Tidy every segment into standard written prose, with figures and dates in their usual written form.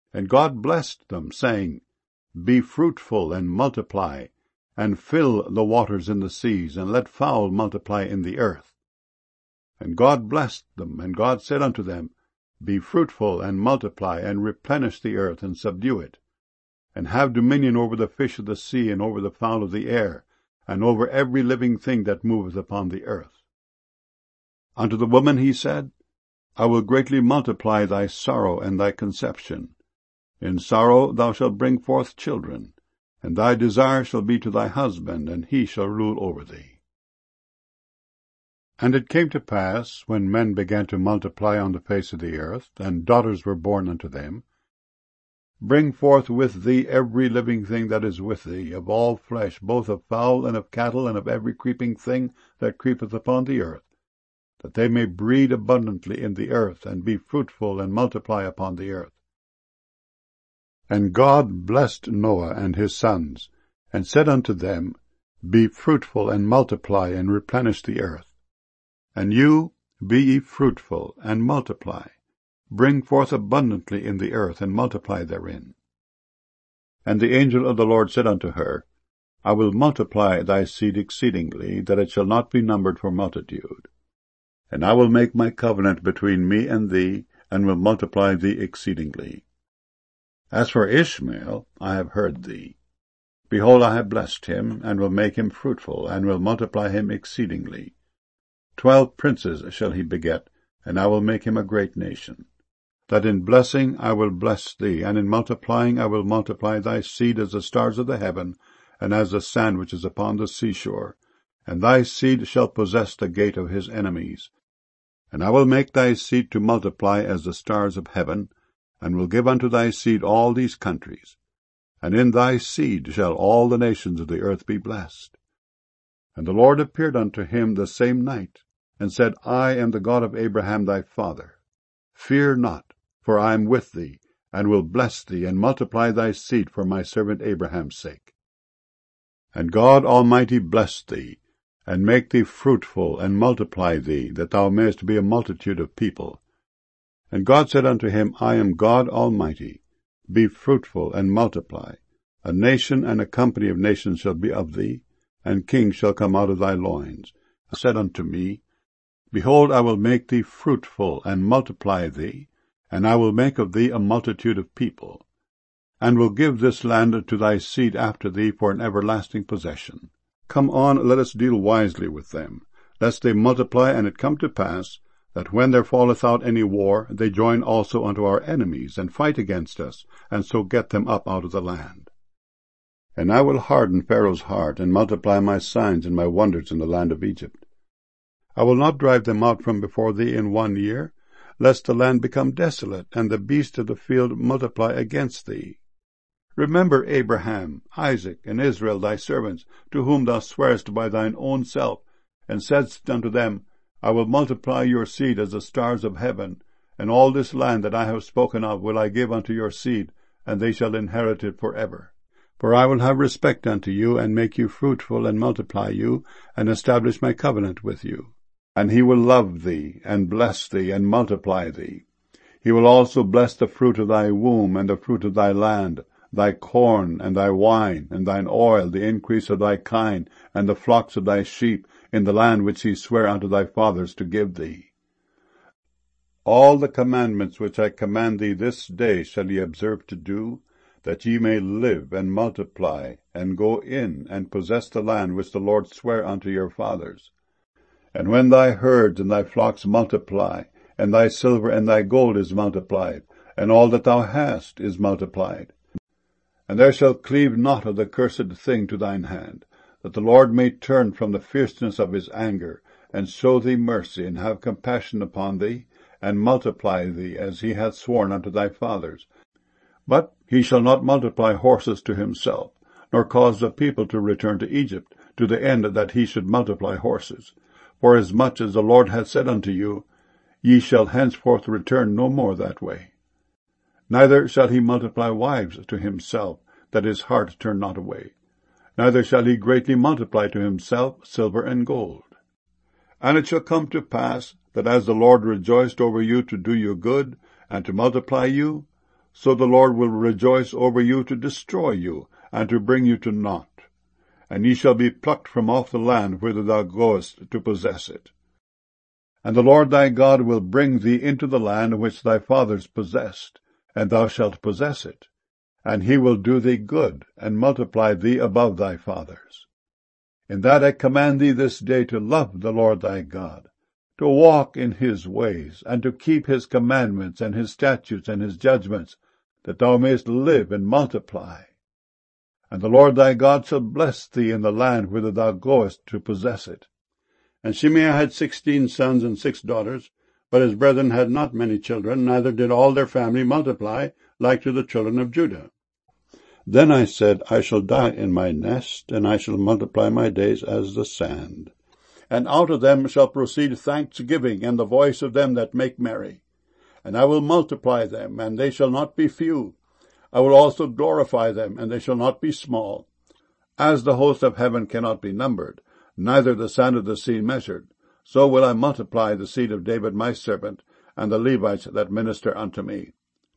And God blessed them, saying, Be fruitful, and multiply, and fill the waters in the seas, and let fowl multiply in the earth. And God blessed them, and God said unto them, Be fruitful, and multiply, and replenish the earth, and subdue it, and have dominion over the fish of the sea, and over the fowl of the air, and over every living thing that moveth upon the earth. Unto the woman he said, I will greatly multiply thy sorrow and thy conception. In sorrow thou shalt bring forth children, and thy desire shall be to thy husband, and he shall rule over thee. And it came to pass, when men began to multiply on the face of the earth, and daughters were born unto them, Bring forth with thee every living thing that is with thee, of all flesh, both of fowl and of cattle, and of every creeping thing that creepeth upon the earth, that they may breed abundantly in the earth, and be fruitful, and multiply upon the earth. And God blessed Noah and his sons, and said unto them, Be fruitful, and multiply, and replenish the earth. And you, be ye fruitful, and multiply, bring forth abundantly in the earth, and multiply therein. And the angel of the Lord said unto her, I will multiply thy seed exceedingly, that it shall not be numbered for multitude. And I will make my covenant between me and thee, and will multiply thee exceedingly. As for Ishmael, I have heard thee. Behold, I have blessed him, and will make him fruitful, and will multiply him exceedingly. 12 princes shall he beget, and I will make him a great nation. That in blessing I will bless thee, and in multiplying I will multiply thy seed as the stars of the heaven, and as the sand which is upon the seashore. And thy seed shall possess the gate of his enemies. And I will make thy seed to multiply as the stars of heaven, and will give unto thy seed all these countries. And in thy seed shall all the nations of the earth be blessed. And the Lord appeared unto him the same night, and said, I am the God of Abraham thy father. Fear not, for I am with thee, and will bless thee, and multiply thy seed for my servant Abraham's sake. And God Almighty bless thee, and make thee fruitful, and multiply thee, that thou mayest be a multitude of people. And God said unto him, I am God Almighty. Be fruitful, and multiply. A nation and a company of nations shall be of thee, and kings shall come out of thy loins. He said unto me, Behold, I will make thee fruitful, and multiply thee, and I will make of thee a multitude of people, and will give this land to thy seed after thee for an everlasting possession. Come on, let us deal wisely with them, lest they multiply, and it come to pass, that when there falleth out any war, they join also unto our enemies, and fight against us, and so get them up out of the land. And I will harden Pharaoh's heart, and multiply my signs and my wonders in the land of Egypt. I will not drive them out from before thee in 1 year, lest the land become desolate, and the beasts of the field multiply against thee. Remember Abraham, Isaac, and Israel thy servants, to whom thou swarest by thine own self, and saidst unto them, I will multiply your seed as the stars of heaven, and all this land that I have spoken of will I give unto your seed, and they shall inherit it forever. For I will have respect unto you, and make you fruitful, and multiply you, and establish my covenant with you. And he will love thee, and bless thee, and multiply thee. He will also bless the fruit of thy womb, and the fruit of thy land, thy corn, and thy wine, and thine oil, the increase of thy kine, and the flocks of thy sheep, in the land which he sware unto thy fathers to give thee. All the commandments which I command thee this day shall ye observe to do, that ye may live and multiply, and go in and possess the land which the Lord sware unto your fathers. And when thy herds and thy flocks multiply, and thy silver and thy gold is multiplied, and all that thou hast is multiplied, and there shall cleave naught of the cursed thing to thine hand, that the Lord may turn from the fierceness of his anger, and show thee mercy, and have compassion upon thee, and multiply thee, as he hath sworn unto thy fathers. But he shall not multiply horses to himself, nor cause the people to return to Egypt, to the end that he should multiply horses. Forasmuch as the Lord hath said unto you, Ye shall henceforth return no more that way. Neither shall he multiply wives to himself, that his heart turn not away. Neither shall he greatly multiply to himself silver and gold. And it shall come to pass, that as the Lord rejoiced over you to do you good, and to multiply you, so the Lord will rejoice over you to destroy you, and to bring you to naught. And ye shall be plucked from off the land whither thou goest to possess it. And the Lord thy God will bring thee into the land which thy fathers possessed, and thou shalt possess it. And he will do thee good, and multiply thee above thy fathers. In that I command thee this day to love the Lord thy God, to walk in his ways, and to keep his commandments and his statutes and his judgments, that thou mayest live and multiply. And the Lord thy God shall bless thee in the land whither thou goest to possess it. And Shimei had 16 sons and 6 daughters, but his brethren had not many children, neither did all their family multiply, like to the children of Judah. Then I said, I shall die in my nest, and I shall multiply my days as the sand. And out of them shall proceed thanksgiving, and the voice of them that make merry. And I will multiply them, and they shall not be few. I will also glorify them, and they shall not be small. As the host of heaven cannot be numbered, neither the sand of the sea measured, so will I multiply the seed of David my servant, and the Levites that minister unto me.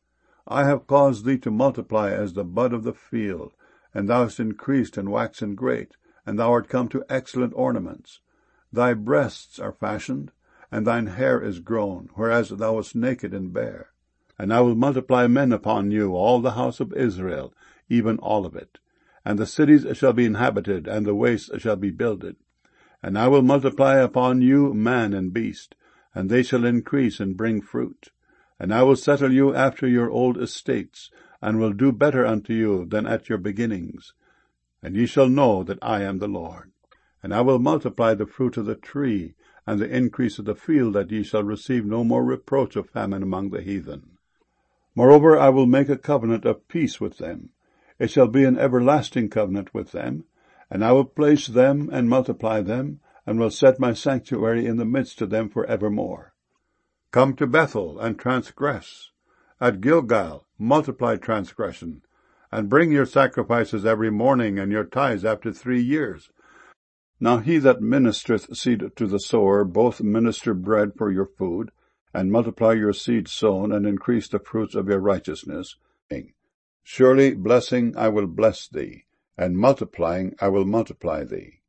I have caused thee to multiply as the bud of the field, and thou hast increased and waxen great, and thou art come to excellent ornaments. Thy breasts are fashioned, and thine hair is grown, whereas thou wast naked and bare. And I will multiply men upon you, all the house of Israel, even all of it. And the cities shall be inhabited, and the wastes shall be builded. And I will multiply upon you man and beast, and they shall increase and bring fruit. And I will settle you after your old estates, and will do better unto you than at your beginnings. And ye shall know that I am the Lord. And I will multiply the fruit of the tree, and the increase of the field, that ye shall receive no more reproach of famine among the heathen. Moreover, I will make a covenant of peace with them. It shall be an everlasting covenant with them, and I will place them and multiply them, and will set my sanctuary in the midst of them for evermore. Come to Bethel, and transgress. At Gilgal multiply transgression, and bring your sacrifices every morning, and your tithes after 3 years. Now he that ministereth seed to the sower, both minister bread for your food, and multiply your seed sown, and increase the fruits of your righteousness. Surely blessing I will bless thee, and multiplying I will multiply thee.